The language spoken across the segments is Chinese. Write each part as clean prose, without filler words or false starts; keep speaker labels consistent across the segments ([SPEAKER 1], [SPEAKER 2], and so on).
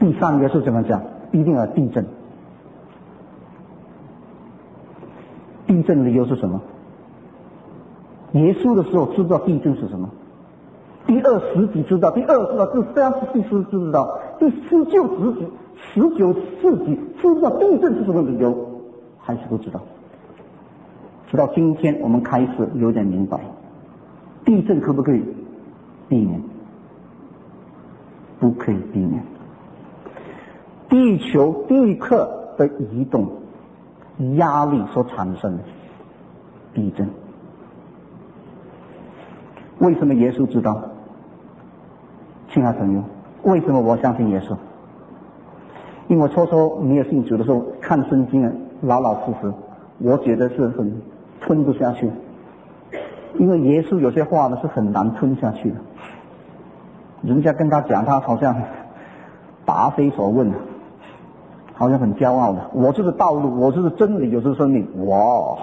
[SPEAKER 1] 第三个是怎么讲？一定要地震。地震的理由是什么？耶稣的时候知道地震是什么，第20纪知道，第20知道，第30世纪知道，第19世纪知道地震是什么理由，还是不知道。直到今天我们开始有点明白，地震可不可以避免？不可以避免。地球地壳的移动压力所产生的地震，为什么耶稣知道？亲爱朋友，为什么我相信耶稣？因为我初初没有信主的时候看圣经老老实实，我觉得是很吞不下去，因为耶稣有些话呢是很难吞下去的。人家跟他讲，他好像答非所问，好像很骄傲的，我就是道路，我就是真理，我就是生命。哇，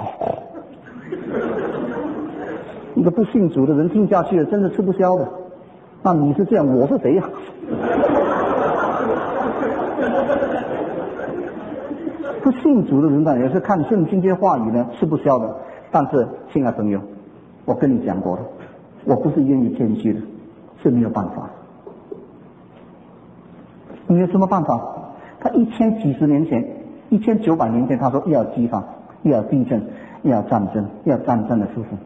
[SPEAKER 1] 一个不信主的人听下去了真的吃不消的。那你是这样，我是谁呀？不信主的人呢，也是看圣经这些话语呢吃不消的。但是亲爱朋友，我跟你讲过了，我不是愿意谦虚的，是没有办法。你有什么办法？他1000几十年前，1900年前，他说要饥荒，要地震，要战争，要战争的事情。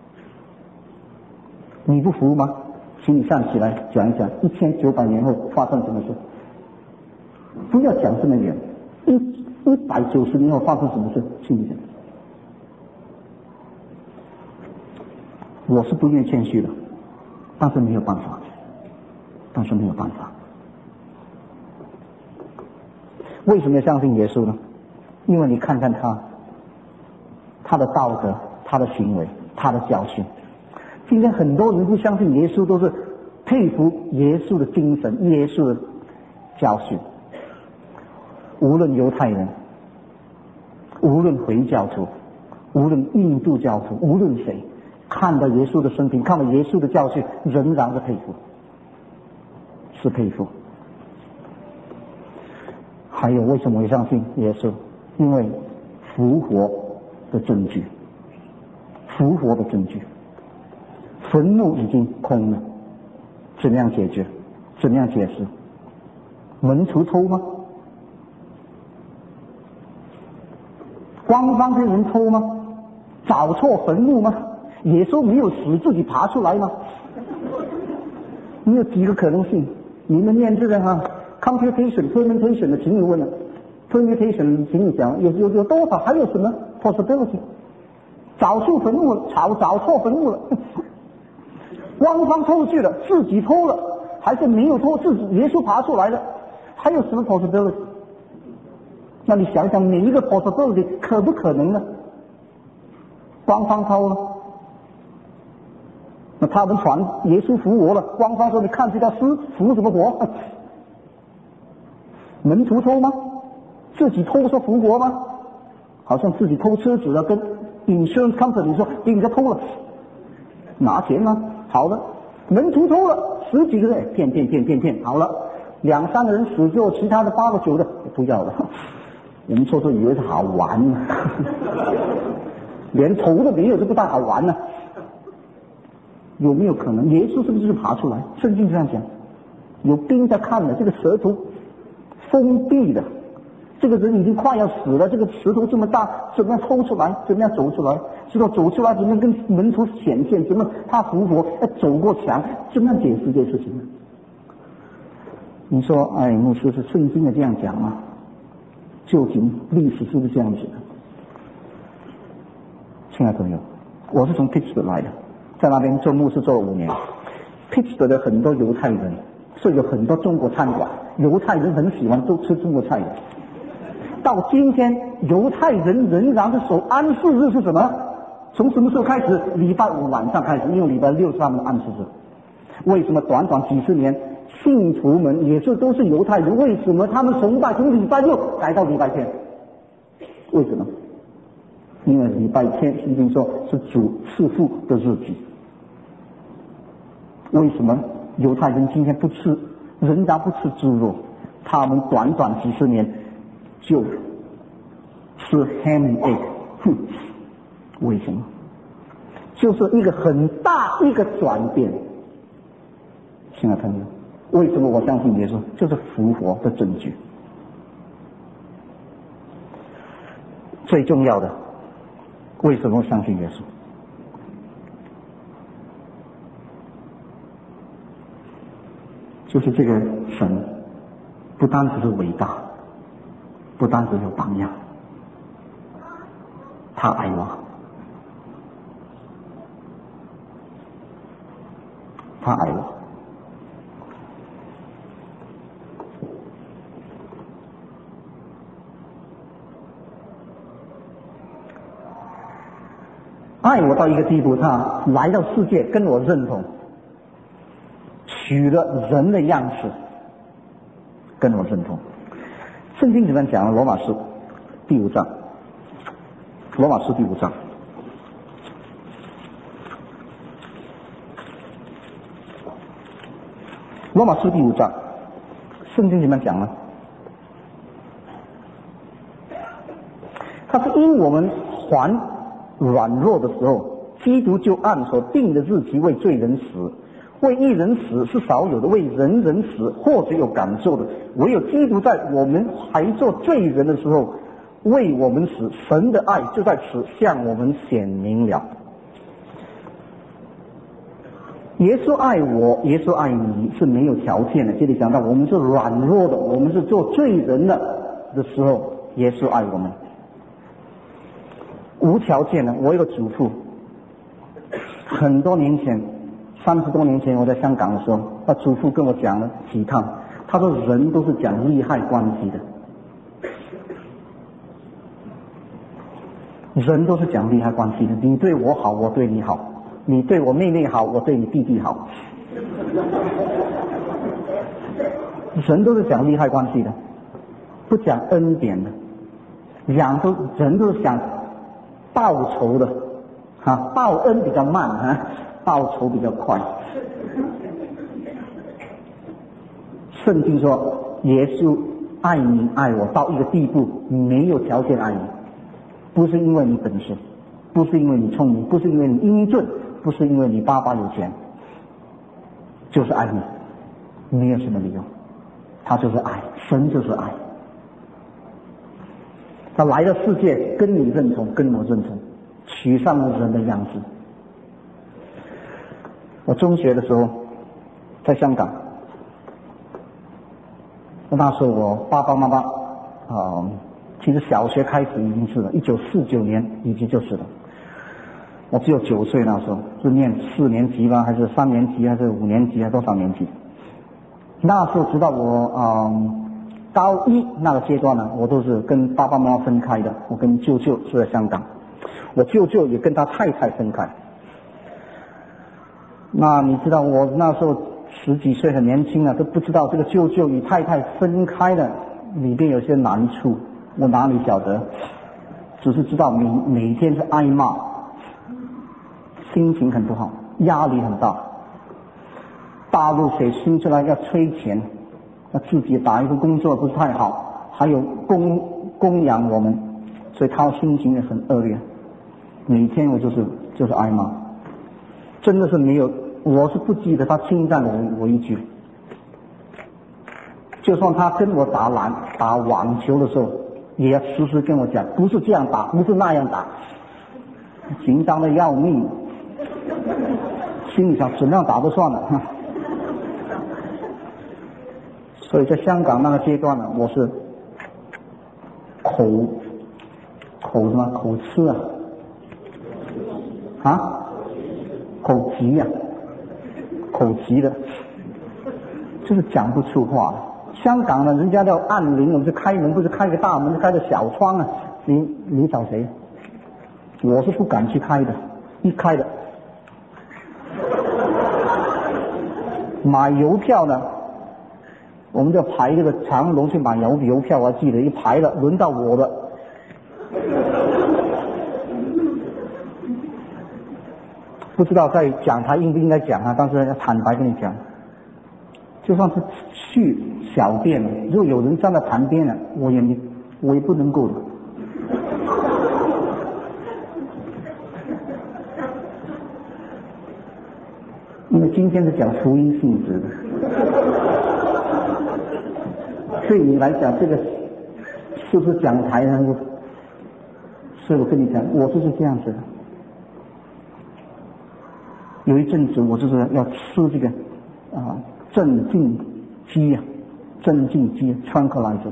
[SPEAKER 1] 你不服吗？请你站起来讲一讲1900年后发生什么事。不要讲这么远，190年后发生什么事，请你讲。我是不愿意谦虚的，但是没有办法，为什么要相信耶稣呢？因为你看看他的道德，他的行为，他的教训。今天很多人不相信耶稣，都是佩服耶稣的精神，耶稣的教训。无论犹太人，无论回教徒，无论印度教徒，无论谁，看到耶稣的生平，看到耶稣的教训，仍然是佩服，是佩服。还有为什么我相信耶稣？因为复活的证据，坟墓已经空了，怎样解决？怎样解释？门徒偷吗？官方跟人偷吗？找错坟墓吗？耶稣没有死自己爬出来吗？你有几个可能性？你们念这个permutation 的，请你问了 permutation， 请你讲有多少？还有什么 possibility？ 找错坟墓了，官方偷去了，自己偷了，还是没有偷，自己耶稣爬出来了，还有什么 possibility？ 那你想想，每一个 possibility 可不可能呢？官方偷了，那他们传耶稣复活了，官方说你看这条尸复什么活？门徒偷吗？自己偷说复活吗？好像自己偷车子了，跟 insurance company 说给人家偷了，拿钱吗？好了，门徒偷了10几个人，骗，好了，2、3个人死之后，其他的8个9个不要了。我们说以为是好玩呢，连头都没有，这不大好玩呢。有没有可能耶稣是不是爬出来？圣经这样讲，有兵在看的，这个舌头封闭的，这个人已经快要死了，这个石头这么大，怎么样抽出来？怎么样走出来？知道走出来怎么样跟门徒显现？怎么他复活？走过墙？怎么样解释这些事情呢？你说，牧师是圣经的这样讲吗？究竟历史是不是这样子的？亲爱的朋友，我是从 Pittsburgh 来的，在那边做牧师做了5年。Pittsburgh 的很多犹太人，所以有很多中国餐馆，犹太人很喜欢都吃中国菜的。到今天，犹太人仍然是守安息日是什么？从什么时候开始？礼拜5晚上开始，因为礼拜6是他们的安息日。为什么短短几十年，信徒们也是都是犹太人，为什么他们崇拜从礼拜6改到礼拜天？为什么？因为礼拜天圣经说是主赐福的日子。为什么犹太人今天不吃，仍然不吃猪肉？ 他们短短几十年就吃 ham and egg， 为什么？就是一个很大一个转变。亲爱的朋友，为什么我相信耶稣？就是复活的证据。最重要的，为什么相信耶稣？就是这个神不单只是伟大，不单只有榜样，他爱我，他爱我。爱我到一个地步，他来到世界跟我认同，取了人的样式跟我认同。圣经里面讲了罗马书第5章，罗马书第5章，罗马书第5章，圣经里面讲了，他是因我们还软弱的时候，基督就按所定的日期为罪人死。为一人死是少有的，为人人死或者有感受的。唯有基督在我们还做罪人的时候为我们死，神的爱就在此向我们显明了。耶稣爱我，耶稣爱你是没有条件的。这里讲到我们是软弱的，我们是做罪人的时候，耶稣爱我们无条件的。我有个祖父，很多年前30多年前我在香港的时候，他祖父跟我讲了几趟，他说人都是讲利害关系的，人都是讲利害关系的，你对我好我对你好，你对我妹妹好我对你弟弟好，人都是讲利害关系的，不讲恩典的，人都是想报仇的报恩比较慢报仇比较快。圣经说耶稣爱你爱我到一个地步，没有条件爱你，不是因为你本事，不是因为你聪明，不是因为你英俊，不是因为你爸爸有钱，就是爱你，没有什么理由，他就是爱，神就是爱。他来到世界跟你认同，跟我认同，取上了人的样子。我中学的时候在香港，那时候我爸爸妈妈其实小学开始已经是了，1949年已经就是了。我只有9岁，那时候是念4年级吧，还是3年级，还是5年级，还是多少年级？那时候直到我高1那个阶段呢，我都是跟爸爸妈妈分开的。我跟舅舅住在香港，我舅舅也跟他太太分开。那你知道我那时候10几岁很年轻都不知道这个舅舅与太太分开的里边有些难处，我哪里晓得？只是知道每天是挨骂，心情很不好，压力很大。大陆写信出来要催钱，那自己打一个工作不是太好，还有供养我们，所以他心情也很恶劣。每天我就是挨骂，真的是没有，我是不记得他称赞我一句。就算他跟我打网球的时候，也要时时跟我讲，不是这样打，不是那样打，紧张的要命，心里想怎么样打都算了。所以在香港那个阶段呢，我是口吃口急的，就是讲不出话了。香港呢，人家要按铃，我们就开门，不是开个大门，就开个小窗你找谁？我是不敢去开的，一开的。买邮票呢，我们就排这个长龙去买邮票，我还记得一排了，轮到我的。不知道在讲台应不应该讲但是要坦白跟你讲， 就算是去小便了，如果有人站在旁边了，我也不能够的。因为今天是讲福音性质的，对你来讲，这个是不是讲台呢？所以我跟你讲，我就是这样子的。有一阵子我就是要吃这个镇静剂啊，镇静剂 tranquilizer。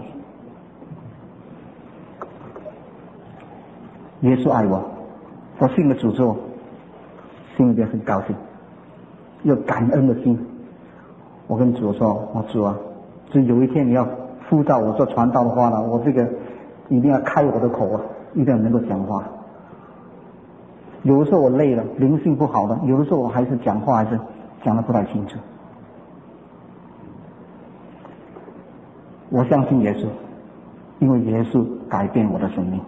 [SPEAKER 1] 耶稣爱我，我信了主之后，心里边很高兴，有感恩的心。我跟主说：“我主啊，就有一天你要呼召我做传道的话呢，我这个一定要开我的口啊，一定要能够讲话。有的时候我累了，灵性不好的，有的时候我还是讲话还是讲得不太清楚。我相信耶稣，因为耶稣改变我的生命。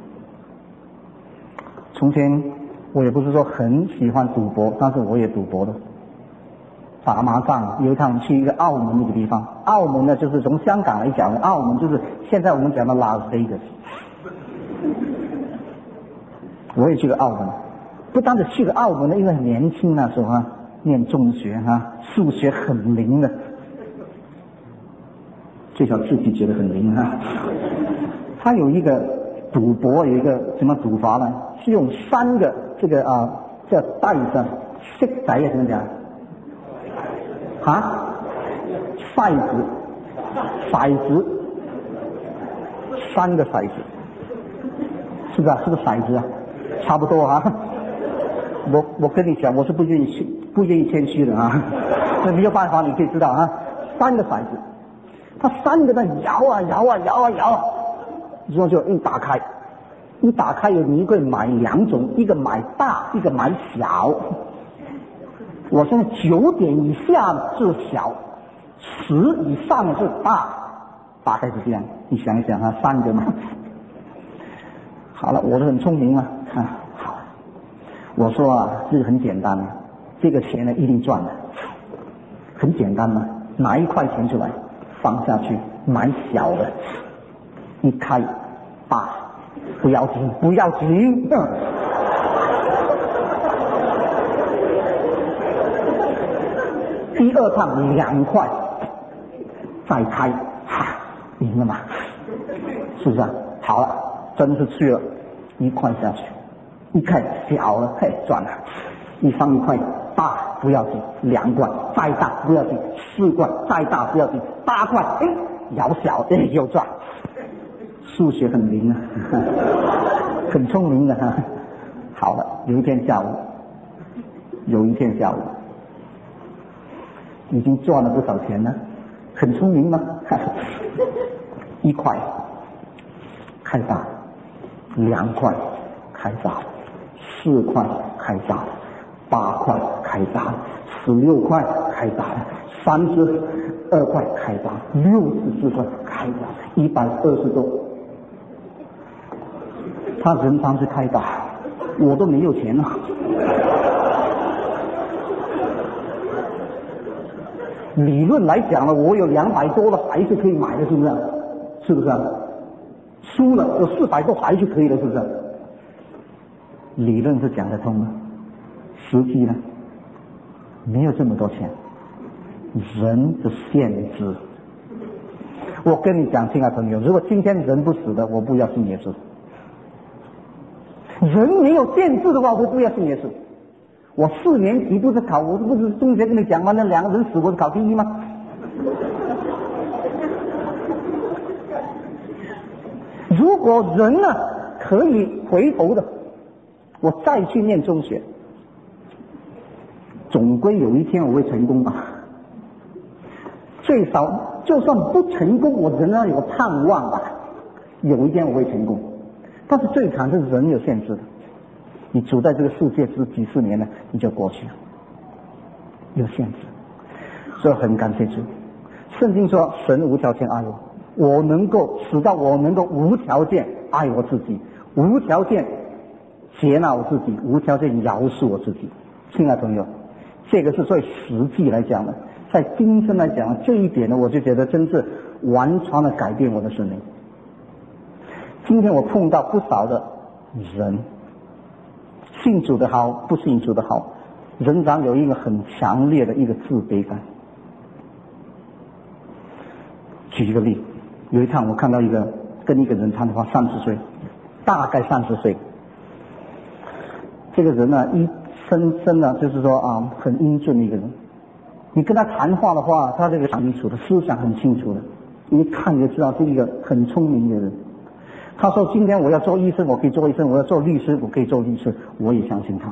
[SPEAKER 1] 从前我也不是说很喜欢赌博，但是我也赌博的。打麻将，有一趟去一个澳门那个地方，澳门呢就是从香港来讲，澳门就是现在我们讲的拉斯维加斯。我也去了澳门，不单是去了澳门呢，因为很年轻那时候念中学数学很灵的，最少自己觉得很灵他有一个赌博，有一个什么赌法呢？是用3个这个叫带子色仔怎么讲？骰子，3个骰子，是不是是个骰子啊？差不多我跟你讲，我是不愿意谦虚的那没有办法，你可以知道3个骰子，他3个在摇啊，然后就一打开你可以买2种，一个买大，一个买小。我现在9点以下是小，10以上是大，大概是这样。你想一想3个嘛。好了，我是很聪明嘛好，我说这个很简单的，这个钱呢一定赚的，很简单嘛，拿1块钱出来放下去买小的，一开8，不要紧第2趟2块，再开赢了嘛，是不是好了，真是去了1块下去，一看小了，赚了，一放1块大不要紧，2块再大不要紧，4块再大不要紧，8块摇小又赚。数学很灵很聪明的好了，有一天下午已经赚了不少钱了，很聪明吗？1块开大，2块开大，4块开大，8块开大，16块开大，32块开大，64块开大，120多。他人常是开大，我都没有钱了。理论来讲了，我有200多了还是可以买的，是不是？输了有400多还是可以的，是不是？理论是讲得通的，实际呢没有这么多钱，人的限制。我跟你讲，亲爱的朋友，如果今天人不死的，我不要信耶稣。人没有限制的话，我不要信耶稣。我4年级不是考，我不是中学跟你讲吗？那2个人死，我是考第1吗？如果人呢可以回头的，我再去念中学，总归有一天我会成功吧。最少就算不成功，我仍然有盼望吧，有一天我会成功。但是最惨是人有限制的，你处在这个世界几十年了，你就过去了，有限制。所以很感谢主，圣经说神无条件爱我能够使到我能够无条件爱我自己，无条件接纳我自己，无条件饶恕我自己。亲爱的朋友，这个是最实际来讲的， 在今生来讲，这一点呢，我就觉得真是完全的改变我的生命。今天我碰到不少的人，信主的好，不信主的好，仍然有一个很强烈的一个自卑感。举一个例，有一趟我看到跟一个人谈话，30岁，大概30岁，这个人呢一生呢就是说很英俊的一个人，你跟他谈话的话，他这个清楚的思想很清楚的，一看就知道是一个很聪明的人。他说今天我要做医生，我可以做医生；我要做律师，我可以做律师。我也相信他。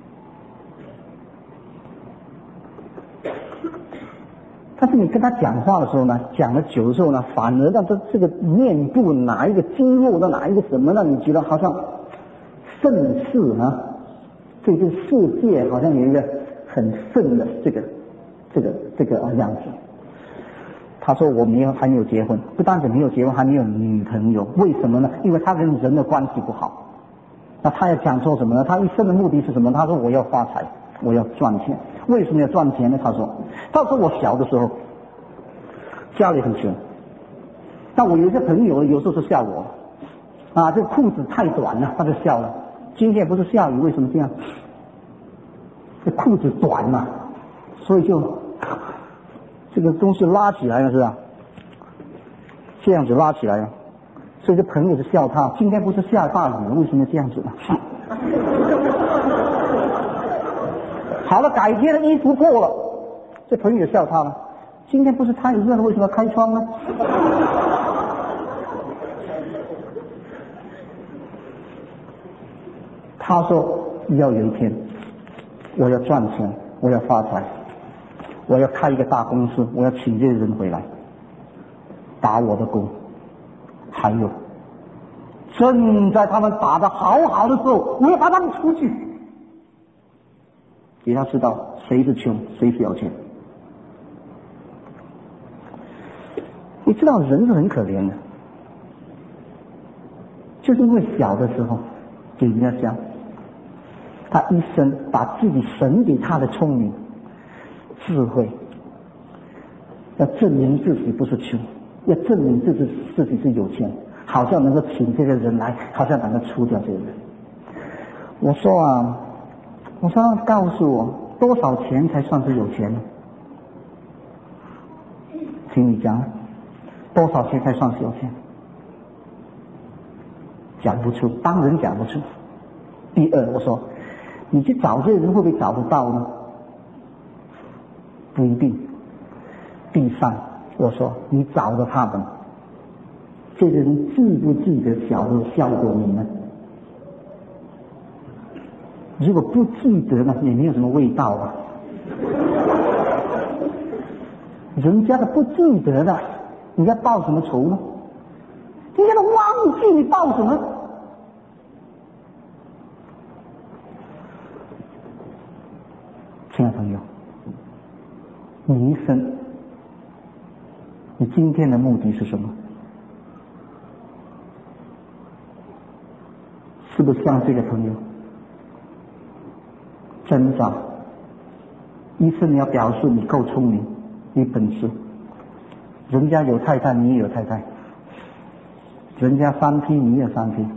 [SPEAKER 1] 但是你跟他讲话的时候呢，讲了久的时候呢，反而让这个面部哪一个筋肉的哪一个什么让你觉得好像盛世啊，这个世界好像有一个很盛的这个样子。他说我还没有结婚，不但是没有结婚，还没有女朋友。为什么呢？因为他跟人的关系不好。那他要讲说什么呢？他一生的目的是什么？他说我要发财，我要赚钱。为什么要赚钱呢？他说我小的时候家里很穷，但我有一些朋友有时候是笑我这个裤子太短了，他就笑了。今天不是下雨，为什么这样？这裤子短嘛，所以就这个东西拉起来了，是吧？这样子拉起来了，所以这朋友就笑他。今天不是下大雨，为什么这样子呢？好了，改天的衣服破了，这朋友笑他了。今天不是太热了，为什么要开窗呢？他说要有一天我要赚钱，我要发财，我要开一个大公司，我要请这些人回来打我的工。还有正在他们打得好好的时候，我要把他们出去，给他知道谁是穷，谁是有钱。你知道人是很可怜的，就是因为小的时候给人家讲，他一生把自己神给他的聪明智慧，要证明自己不是穷，要证明自己是有钱，好像能够请这个人来，好像能够除掉这个人。我说告诉我多少钱才算是有钱呢？请你讲多少钱才算是有钱？讲不出，当然讲不出。第二，我说你去找这个人会不会找得到呢？不一定。第三，我说你找了他们，这个人记不记得小时候笑过你呢？如果不记得呢，也没有什么味道啊。人家的不记得的，你要报什么仇呢？人家都忘记，你报什么？亲爱的朋友，你一生，你今天的目的是什么？是不是像这个朋友挣扎？一生你要表示你够聪明，你本事。人家有太太，你也有太太；人家3批，你也3批。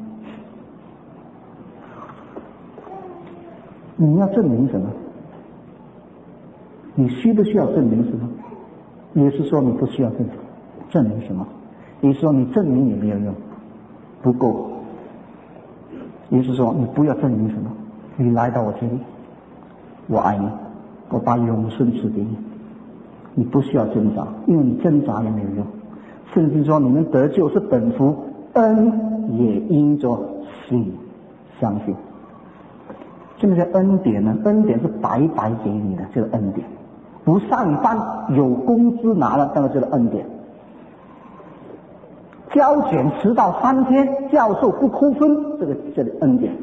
[SPEAKER 1] 你要证明什么？你需不需要证明什么？也是说你不需要证明什么？也是说你证明也没有用，不够。也是说你不要证明什么，你来到我这里，我爱你，我把永生赐给你，你不需要挣扎，因为你挣扎也没有用。甚至说你们得救是本乎恩，也因着信相信。什么叫恩典呢？恩典是白白给你的，这个恩典。不上班有工资拿了，那么就是恩典。交卷迟到3天，教授不扣分，这个恩典。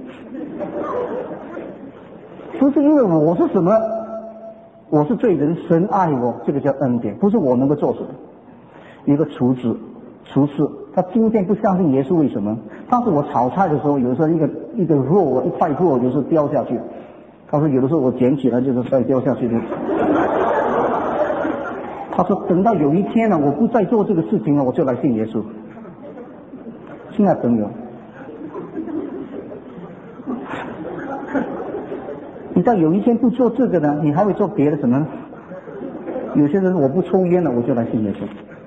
[SPEAKER 1] 不是因为我是什么，我是罪人，神爱我，这个叫恩典，不是我能够做什么。一个厨师，他今天不相信耶稣，为什么？当时我炒菜的时候，有时候一个肉，一块肉有时候掉下去，他说有的时候我捡起来就是再掉下去的。 他说等到有一天呢，我不再做这个事情了，我就来信耶稣。亲爱的朋友，你到有一天不做这个呢，你还会做别的什么？有些人我不抽烟了，我就来信耶稣。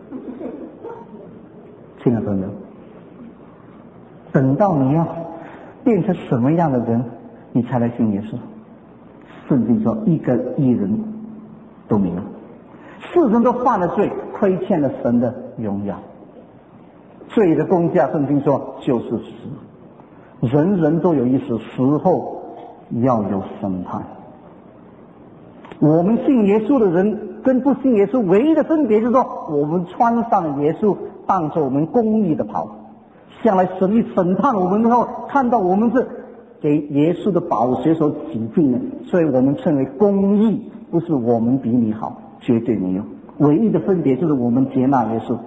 [SPEAKER 1] 亲爱的朋友，等到你要变成什么样的人，你才来信耶稣。圣经说一个义人都没有，世人都犯了罪，亏欠了神的荣耀。罪的工价，圣经说就是死，人人都有一死，死后要有审判。我们信耶稣的人跟不信耶稣唯一的分别就是说，我们穿上了耶稣当作我们公义的袍，将来神一审判我们之后，看到我们是给耶稣的宝血所洗净的，所以我们称为公义，不是我们比你好，绝对没有。唯一的分别就是我们接纳耶稣。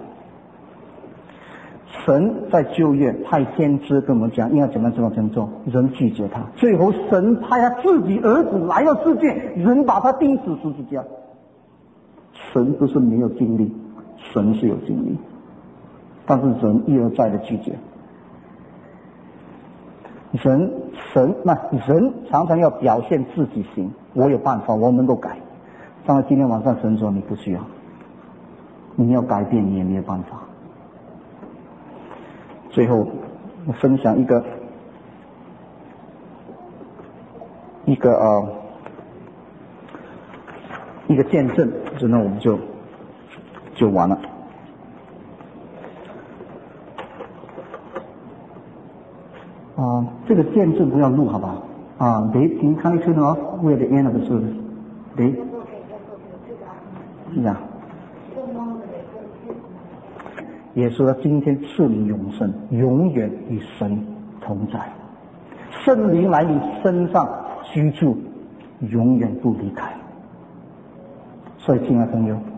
[SPEAKER 1] 神在旧约派先知跟我们讲应该怎么做，人拒绝他，最后神派他自己儿子来到世界，人把他钉死十字架。神不是没有经历，神是有经历，但是人一而再的拒绝。人常常要表现自己行，我有办法，我能够改。但是今天晚上神说你不需要，你要改变你也没有办法。最后我分享一个见证，然后我们就完了。这个见证不要录好吧？Dave, can you kindly turn off? We're at the end of the service. Dave? 是啊。耶稣今天赐你永生，永远与神同在。圣灵来你身上居住，永远不离开。所以亲爱的朋友，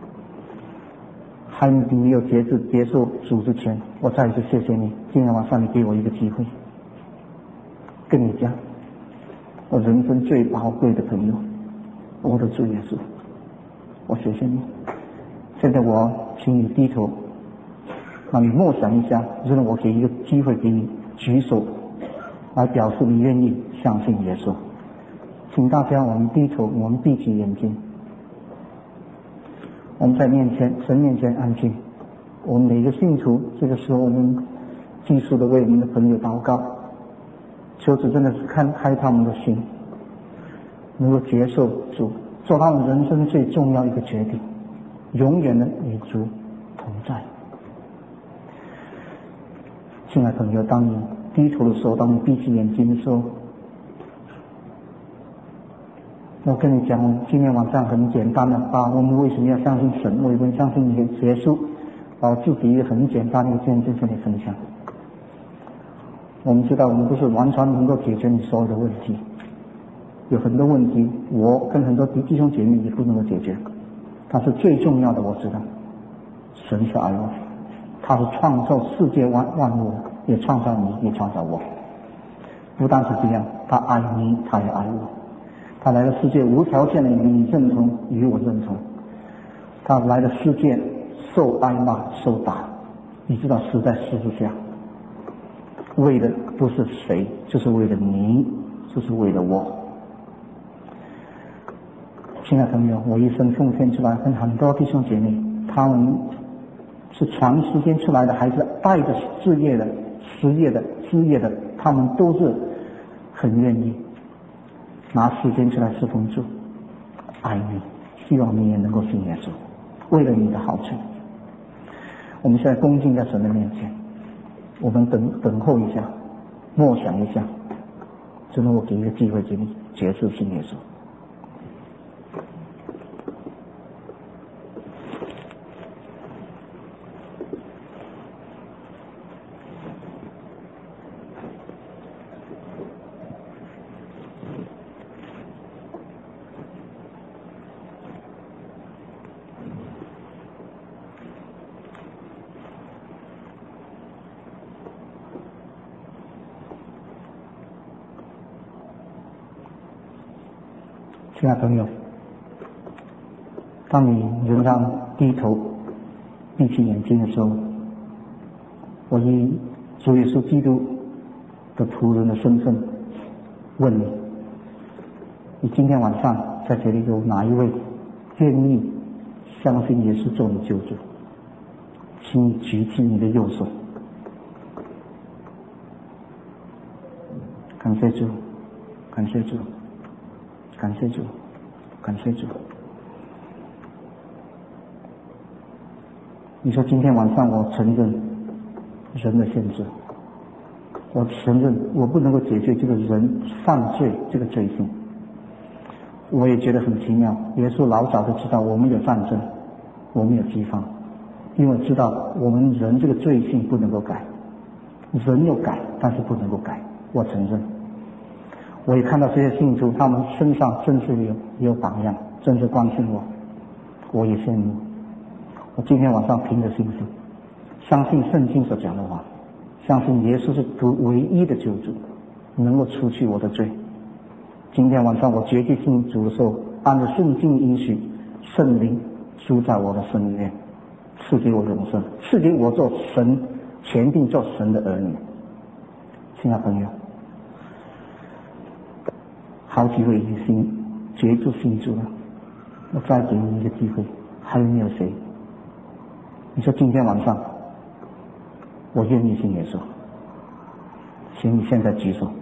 [SPEAKER 1] 还没有结束主之前，我再一次谢谢你，今天晚上你给我一个机会跟你讲我人生最宝贵的朋友，我的主耶稣，我谢谢你。现在我请你低头，让你默想一下，如果我给一个机会给你举手来表示你愿意相信耶稣。请大家我们低头，我们闭起眼睛，我们在神面前安静。我们每个信徒这个时候我们继续的为我们的朋友祷告，求主真的是开他们的心，能够接受主，做他们人生最重要一个决定，永远的与主同在。亲爱的朋友，当你低头的时候，当你闭起眼睛的时候，我跟你讲，今天晚上很简单的，把我们为什么要相信神，为什么相信耶稣，把我自己一个很简单的一个见证跟你分享。我们知道我们不是完全能够解决你所有的问题，有很多问题我跟很多弟兄姐妹也不能够解决，但是最重要的我知道，神是爱我，他是创造世界万物，也创造你，也创造我。不但是这样，他爱你，他也爱我。他来到世界无条件的与你认同，与我认同。他来到世界受挨骂受打，你知道死在十字架，为的不是谁，就是为了你，就是为了我。亲爱的朋友，我一生奉献出来，跟很多弟兄姐妹，他们是长时间出来的，还是带着事业的、失业的，他们都是很愿意拿时间出来侍奉主，爱你，希望你也能够信耶稣，为了你的好处。我们现在恭敬在神的面前，我们等候一下，默想一下，真的我给一个机会给你决志信耶稣。亲爱的朋友， 当你仍然低头闭起眼睛的时候，我以主耶稣基督的仆人的身份问你，你今天晚上在这里有哪一位愿意相信耶稣做你救主？请你举起你的右手。感谢主，感谢主，感谢主，感谢主。你说今天晚上我承认人的限制，我承认我不能够解决这个人犯罪这个罪性。我也觉得很奇妙，耶稣老早就知道我们有战争，我们有饥荒，因为知道我们人这个罪性不能够改，人有改，但是不能够改。我承认，我也看到这些信徒，他们身上真是有榜样，真是关心我，我也羡慕。我今天晚上凭着信心，相信圣经所讲的话，相信耶稣是唯一的救主，能够除去我的罪。今天晚上我决定信主的时候，按照圣经应许，圣灵住在我的心里面，赐给我永生，赐给我做神前定做神的儿女。亲爱朋友，好几位已经决志信主了，我再给你一个机会，还有没有谁？你说今天晚上我愿意信耶稣，请你现在举手。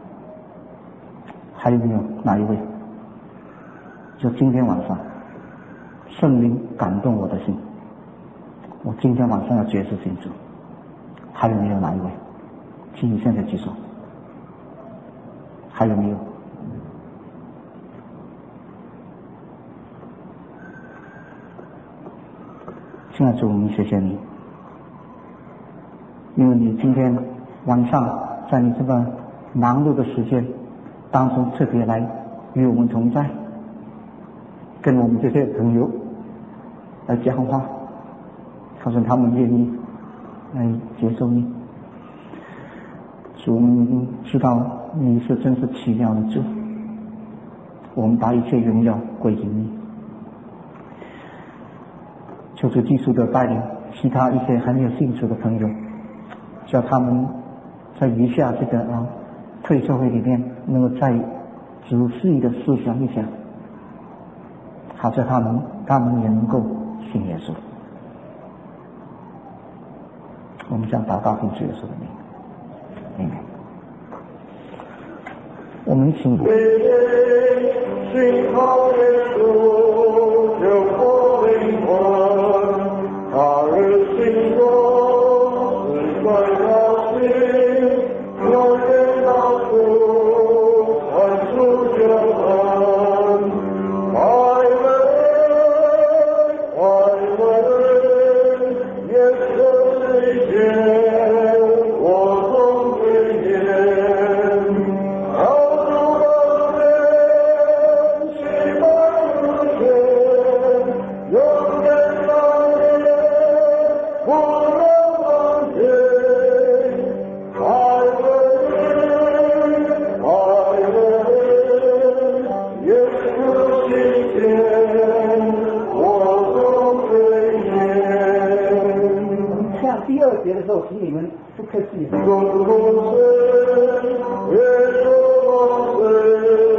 [SPEAKER 1] 还有没有哪一位？就今天晚上圣灵感动我的心，我今天晚上要决志信主。还有没有哪一位？请你现在举手。还有没有？亲爱的主，我们谢谢你，因为你今天晚上在你这个忙碌的时间当中特别来与我们同在，跟我们这些朋友来讲话，告诉他们愿意来接受你。主，我们知道你是真是奇妙的主，我们把一切荣耀归给你。求主基督的带领其他一些还没有信主的朋友，叫他们在余下这个退休会里面能够再仔细的思想一想，好叫他们也能够信耶稣。我们将祷告奉主耶稣的名，阿们。我们请
[SPEAKER 2] 信靠耶稣救活灵魂，他日心中是快高兴，有人道出传出救恩，快乐耶稣世界我总归念。
[SPEAKER 1] 第二节的时候，请你们不客气。